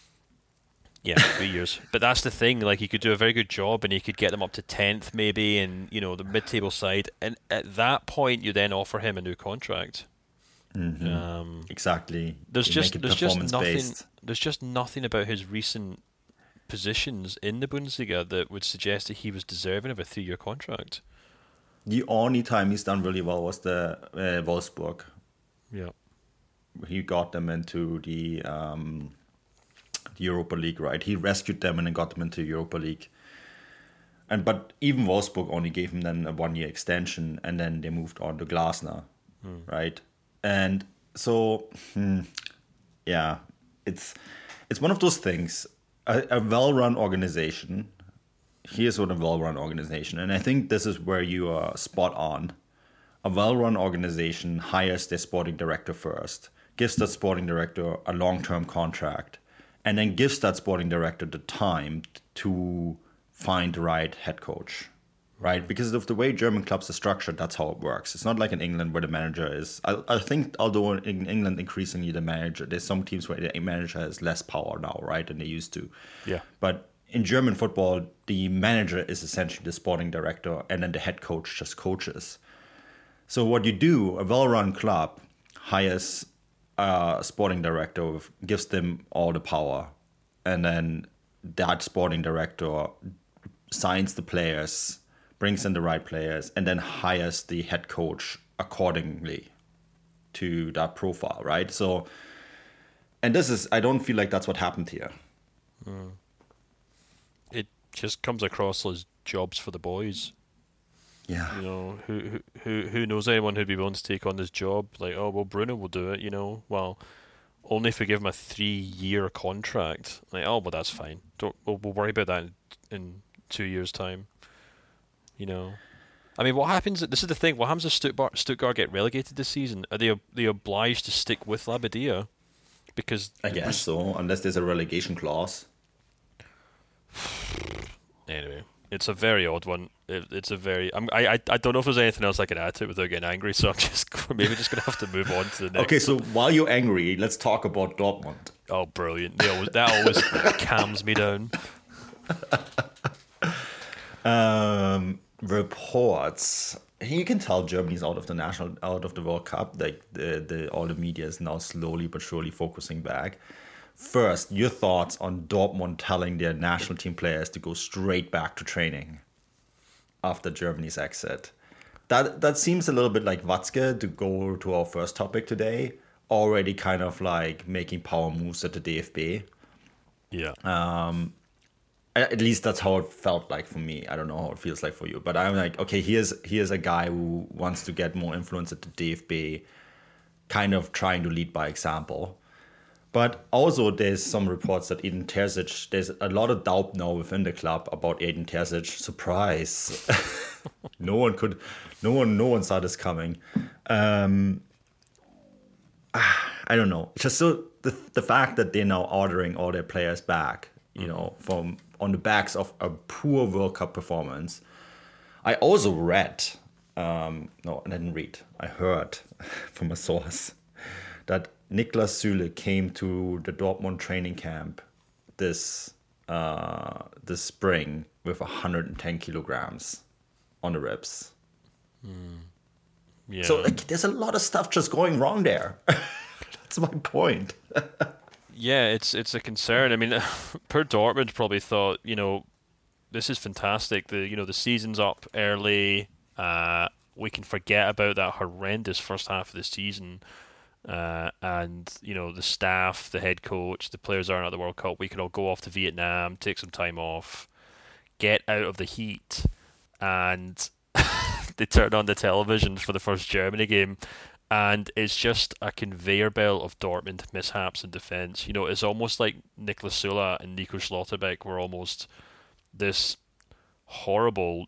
Yeah, three years. But that's the thing. Like, he could do a very good job, and he could get them up to tenth, maybe, and, you know, the mid-table side. And at that point, you then offer him a new contract. Mm-hmm. Um, exactly. There's you just there's just nothing. Based. There's just nothing about his recent positions in the Bundesliga that would suggest that he was deserving of a three-year contract. The only time he's done really well was the uh, Wolfsburg. Yeah, he got them into the, um, the Europa League, right? He rescued them and then got them into Europa League. And but even Wolfsburg only gave him then a one-year extension, and then they moved on to Glasner, hmm. right? And so, hmm, yeah, it's it's one of those things. A, a well-run organization. Here's what a well-run organization, and I think this is where you are spot on. A well-run organization hires their sporting director first, gives that sporting director a long-term contract, and then gives that sporting director the time to find the right head coach, right? Because of the way German clubs are structured, that's how it works. It's not like in England where the manager is. I, I think, although in England increasingly the manager, there's some teams where the manager has less power now, right, than they used to. Yeah. But in German football, the manager is essentially the sporting director, and then the head coach just coaches. So what you do, a well-run club hires a sporting director, gives them all the power, and then that sporting director signs the players, brings in the right players, and then hires the head coach accordingly to that profile, right? So, and this is, I don't feel like that's what happened here. Mm. It just comes across as jobs for the boys. Yeah. You know, who who who knows anyone who'd be willing to take on this job? Like, oh, well, Bruno will do it, you know. Well, only if we give him a three-year contract. Like, oh, well, that's fine. Don't we'll, we'll worry about that in, in two years' time. You know, I mean, what happens? This is the thing. What happens if Stuttgart, Stuttgart get relegated this season? Are they they obliged to stick with Labbadia? Because I guess so, unless there's a relegation clause. Anyway, it's a very odd one. It, it's a very. I'm, I I I don't know if there's anything else I can add to it without getting angry. So I'm just maybe just gonna have to move on to the next. Okay, so while you're angry, let's talk about Dortmund. Oh, brilliant! They always, that always calms me down. Um, reports. You can tell Germany's out of the national, out of the World Cup. Like the, the all the media is now slowly but surely focusing back. First, your thoughts on Dortmund telling their national team players to go straight back to training after Germany's exit. That that seems a little bit like Watzke, to go to our first topic today, already kind of like making power moves at the D F B. Yeah. Um, at least that's how it felt like for me. I don't know how it feels like for you, but I'm like, okay, here's here's a guy who wants to get more influence at the D F B, kind of trying to lead by example. But also there's some reports that Edin Terzic, there's a lot of doubt now within the club about Edin Terzic. Surprise. no one could, no one, no one saw this coming. Um, I don't know. Just so the the fact that they're now ordering all their players back, you know, from on the backs of a poor World Cup performance. I also read, um, no, I didn't read. I heard from a source that Niklas Süle came to the Dortmund training camp this uh, this spring with one hundred ten kilograms on the ribs. Mm. Yeah. So like, there's a lot of stuff just going wrong there. That's my point. Yeah, it's it's a concern. I mean, per Dortmund probably thought, you know, this is fantastic. The you know the season's up early. Uh, we can forget about that horrendous first half of the season. Uh, and, you know, the staff, the head coach, the players aren't at the World Cup. We can all go off to Vietnam, take some time off, get out of the heat. And they turned on the television for the first Germany game. And it's just a conveyor belt of Dortmund mishaps in defence. You know, it's almost like Niklas Süle and Nico Schlotterbeck were almost this horrible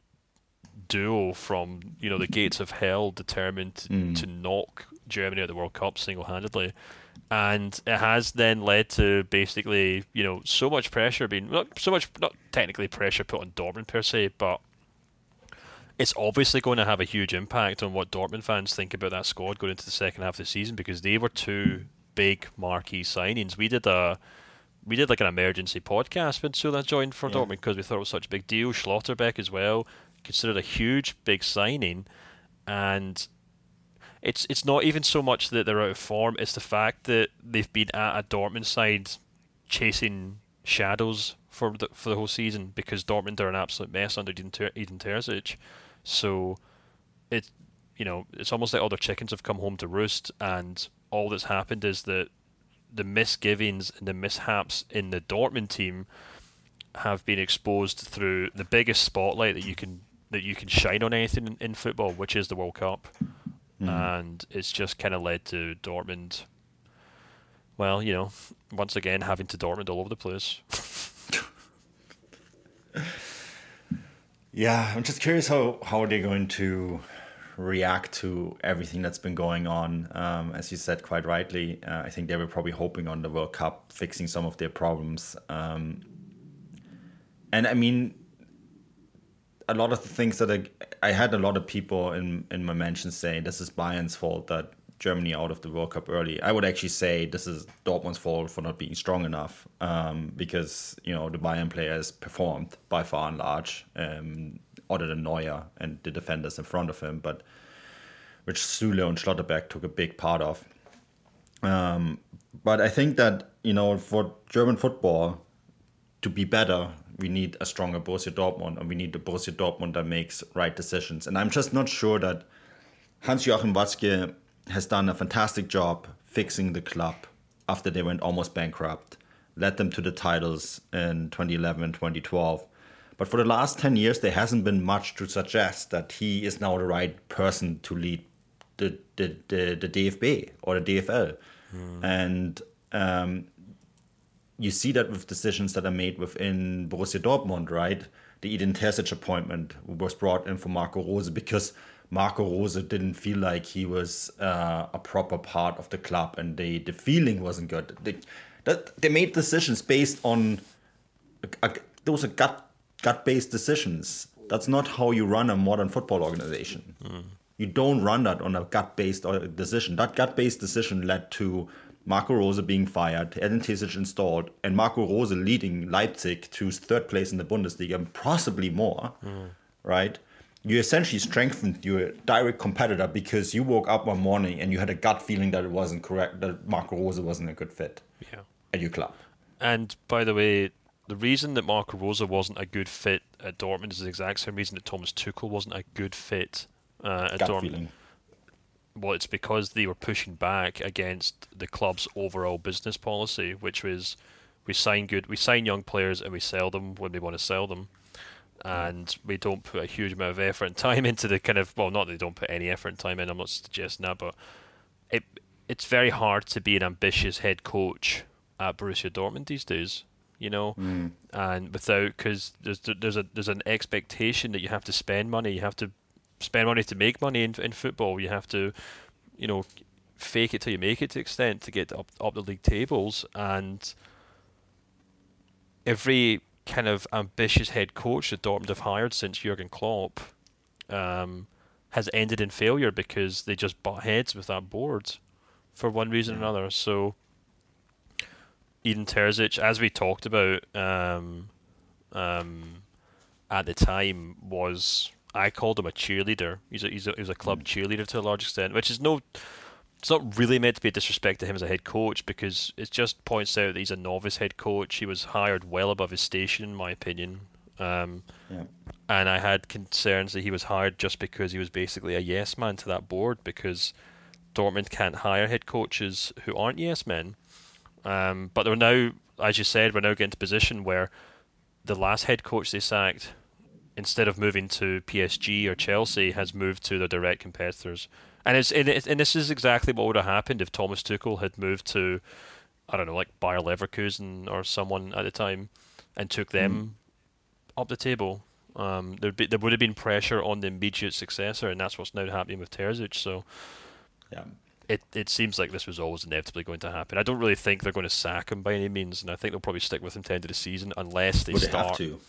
duo from, you know, the gates of hell, determined to, mm. to knock Germany at the World Cup single-handedly. And it has then led to basically, you know, so much pressure being, not so much, not technically pressure put on Dortmund per se, but it's obviously going to have a huge impact on what Dortmund fans think about that squad going into the second half of the season, because they were two big marquee signings. We did a we did like an emergency podcast when Süle joined for yeah. Dortmund because we thought it was such a big deal. Schlotterbeck as well, considered a huge big signing, and it's it's not even so much that they're out of form, it's the fact that they've been at a Dortmund side chasing shadows for the for the whole season, because Dortmund are an absolute mess under Edin Terzic. So it you know it's almost like all their chickens have come home to roost, and all that's happened is that the misgivings and the mishaps in the Dortmund team have been exposed through the biggest spotlight that you can that you can shine on anything in, in football, which is the World Cup. Mm. And it's just kind of led to Dortmund, well, you know, once again having to Dortmund all over the place. Yeah, I'm just curious how, how they're going to react to everything that's been going on. Um, as you said quite rightly, uh, I think they were probably hoping on the World Cup, fixing some of their problems. Um, and I mean, a lot of the things that I, I had a lot of people in, in my mentions saying this is Bayern's fault that Germany out of the World Cup early. I would actually say this is Dortmund's fault for not being strong enough, um, because, you know, the Bayern players performed by far and large, um, other than Neuer and the defenders in front of him, but which Süle and Schlotterbeck took a big part of. Um, but I think that, you know, for German football to be better, we need a stronger Borussia Dortmund, and we need the Borussia Dortmund that makes right decisions. And I'm just not sure that Hans-Joachim Watzke has done a fantastic job fixing the club after they went almost bankrupt, led them to the titles in twenty eleven and twenty twelve. But for the last ten years, there hasn't been much to suggest that he is now the right person to lead the the, the, the D F B or the D F L. Mm. And um, you see that with decisions that are made within Borussia Dortmund, right? The Edin Terzic appointment was brought in for Marco Rose because Marco Rose didn't feel like he was uh, a proper part of the club, and they, the feeling wasn't good. They, that, they made decisions based on a, a, those are gut gut-based decisions. That's not how you run a modern football organization. Mm. You don't run that on a gut-based decision. That gut-based decision led to Marco Rose being fired, Edin Terzic installed, and Marco Rose leading Leipzig to third place in the Bundesliga, and possibly more, mm. right? You essentially strengthened your direct competitor because you woke up one morning and you had a gut feeling that it wasn't correct, that Marco Rose wasn't a good fit yeah. at your club. And by the way, the reason that Marco Rose wasn't a good fit at Dortmund is the exact same reason that Thomas Tuchel wasn't a good fit uh, at gut Dortmund. Feeling. Well, it's because they were pushing back against the club's overall business policy, which was we sign good, we sign young players and we sell them when we want to sell them, and we don't put a huge amount of effort and time into the kind of well, not that they don't put any effort and time in. I'm not suggesting that, but it it's very hard to be an ambitious head coach at Borussia Dortmund these days, you know, mm. and without because there's there's a there's an expectation that you have to spend money, you have to. spend money to make money in in football. You have to, you know, fake it till you make it to extent to get up up the league tables. And every kind of ambitious head coach that Dortmund have hired since Jurgen Klopp um, has ended in failure because they just butt heads with that board for one reason or another. So Edin Terzic, as we talked about um, um, at the time, was I called him a cheerleader. He's a he's a he's a club cheerleader to a large extent, which is no. It's not really meant to be a disrespect to him as a head coach because it just points out that he's a novice head coach. He was hired well above his station, in my opinion. Um, yeah. And I had concerns that he was hired just because he was basically a yes man to that board because Dortmund can't hire head coaches who aren't yes men. Um, but they're now, as you said, we're now getting to a position where the last head coach they sacked, instead of moving to P S G or Chelsea, has moved to their direct competitors. And it's and, it, and this is exactly what would have happened if Thomas Tuchel had moved to, I don't know, like Bayer Leverkusen or someone at the time, and took them mm. up the table. Um, there'd be there would have been pressure on the immediate successor, and that's what's now happening with Terzic. So, yeah, it it seems like this was always inevitably going to happen. I don't really think they're going to sack him by any means, and I think they'll probably stick with him to the end of the season unless they but start. They have to.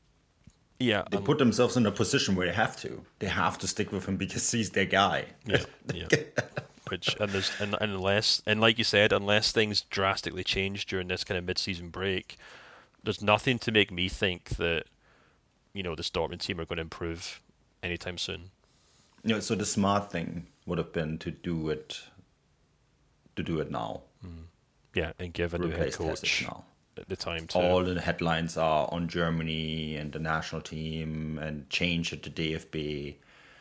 Yeah, they um, put themselves in a position where they have to. They have to stick with him because he's their guy. Yeah, yeah. Which and there's and, and unless and like you said, unless things drastically change during this kind of mid-season break, there's nothing to make me think that you know the Dortmund team are going to improve anytime soon. You know, so the smart thing would have been to do it, to do it now. Mm. Yeah, and give a new head coach now. At the time too. All the headlines are on Germany and the national team and change at the D F B.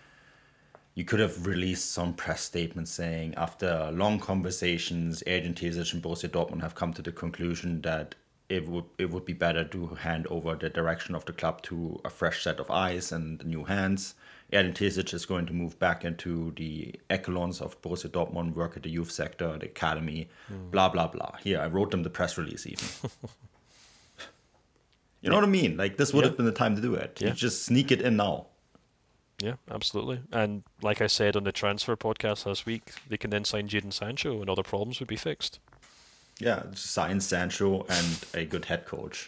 You could have released some press statements saying after long conversations, Edin Terzic and Borussia Dortmund have come to the conclusion that it would it would be better to hand over the direction of the club to a fresh set of eyes and new hands. Edin Terzic is going to move back into the echelons of Borussia Dortmund, work at the youth sector, the academy, mm. blah, blah, blah. Here, I wrote them the press release even. You know what I mean? Like, this would yeah. have been the time to do it. Yeah. You just sneak it in now. Yeah, absolutely. And like I said on the transfer podcast last week, they can then sign Jadon Sancho and all the problems would be fixed. Yeah, just sign Sancho and a good head coach.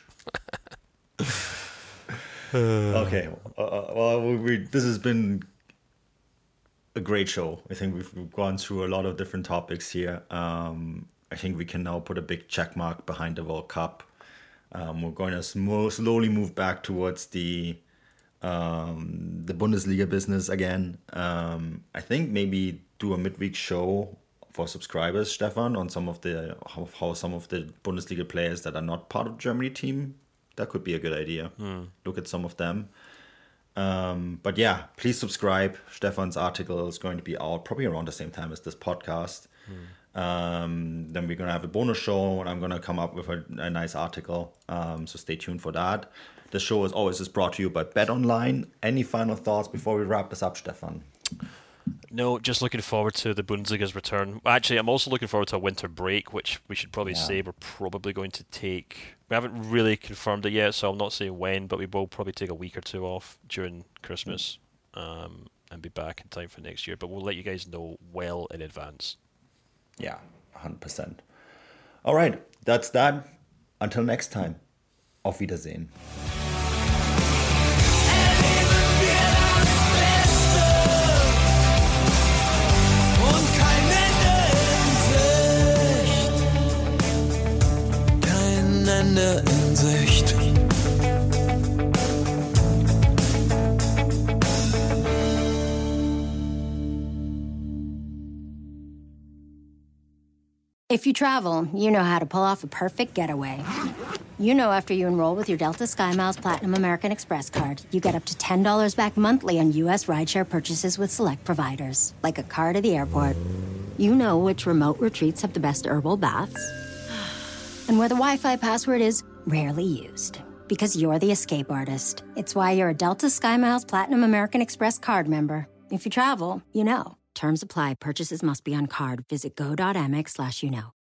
Okay, uh, well, we, we, this has been a great show. I think we've, we've gone through a lot of different topics here. Um, I think we can now put a big check mark behind the World Cup. Um, we're going to sm- slowly move back towards the um, the Bundesliga business again. Um, I think maybe do a midweek show for subscribers, Stefan, on some of the how, how some of the Bundesliga players that are not part of Germany team. That could be a good idea. Mm. Look at some of them. Um, but yeah, please subscribe. Stefan's article is going to be out probably around the same time as this podcast. Mm. Um, then we're going to have a bonus show, and I'm going to come up with a, a nice article. Um, so stay tuned for that. The show, as always, is brought to you by BetOnline. Any final thoughts before we wrap this up, Stefan? No, just looking forward to the Bundesliga's return. Actually, I'm also looking forward to a winter break, which we should probably yeah. say we're probably going to take. We haven't really confirmed it yet, so I'm not saying when, but we will probably take a week or two off during Christmas um, and be back in time for next year. But we'll let you guys know well in advance. Yeah, one hundred percent. All right, that's that. Until next time. Auf Wiedersehen. Ansicht. If you travel, you know how to pull off a perfect getaway. You know after you enroll with your Delta SkyMiles Platinum American Express card, you get up to ten dollars back monthly on U S rideshare purchases with select providers, like a car to the airport. You know which remote retreats have the best herbal baths, and where the Wi-Fi password is rarely used. Because you're the escape artist. It's why you're a Delta SkyMiles Platinum American Express card member. If you travel, you know. Terms apply. Purchases must be on card. Visit go.amex slash you know.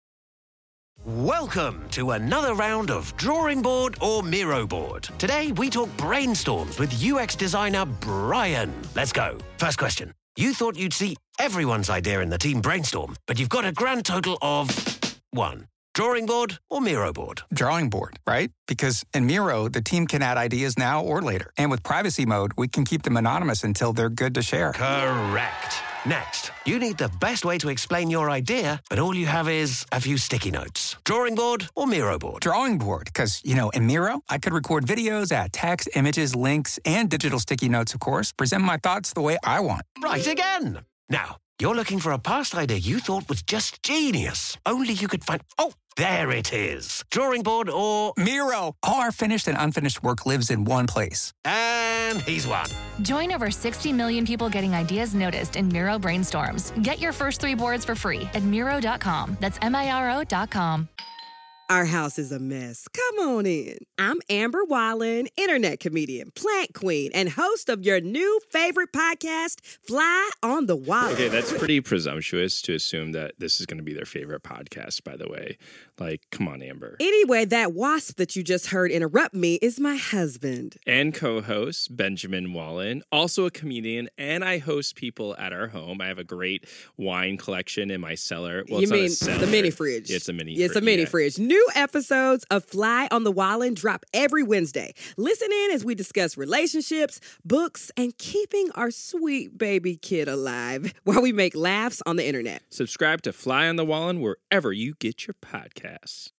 Welcome to another round of Drawing Board or Miro Board. Today we talk brainstorms with U X designer Brian. Let's go. First question. You thought you'd see everyone's idea in the team brainstorm, but you've got a grand total of one. Drawing board or Miro board? Drawing board, right? Because in Miro, the team can add ideas now or later. And with privacy mode, we can keep them anonymous until they're good to share. Correct. Next, you need the best way to explain your idea, but all you have is a few sticky notes. Drawing board or Miro board? Drawing board, because, you know, in Miro, I could record videos, add text, images, links, and digital sticky notes, of course, present my thoughts the way I want. Right again. Now, you're looking for a past idea you thought was just genius. Only you could find... Oh, there it is. Drawing board or... Miro. All our finished and unfinished work lives in one place. And he's won. Join over sixty million people getting ideas noticed in Miro brainstorms. Get your first three boards for free at Miro dot com. That's M I R O dot com. Our house is a mess. Come on in. I'm Amber Wallen, internet comedian, plant queen, and host of your new favorite podcast, Fly on the Wall. Okay, that's pretty presumptuous to assume that this is going to be their favorite podcast, by the way. Like, come on, Amber. Anyway, that wasp that you just heard interrupt me is my husband. And co-host, Benjamin Wallen, also a comedian, and I host people at our home. I have a great wine collection in my cellar. Well, you it's mean not a cellar. the mini fridge? Yeah, it's a mini yeah, fridge. It's a mini yeah. fridge. New episodes of Fly on the Wallen drop every Wednesday. Listen in as we discuss relationships, books, and keeping our sweet baby kid alive while we make laughs on the internet. Subscribe to Fly on the Wallen wherever you get your podcasts.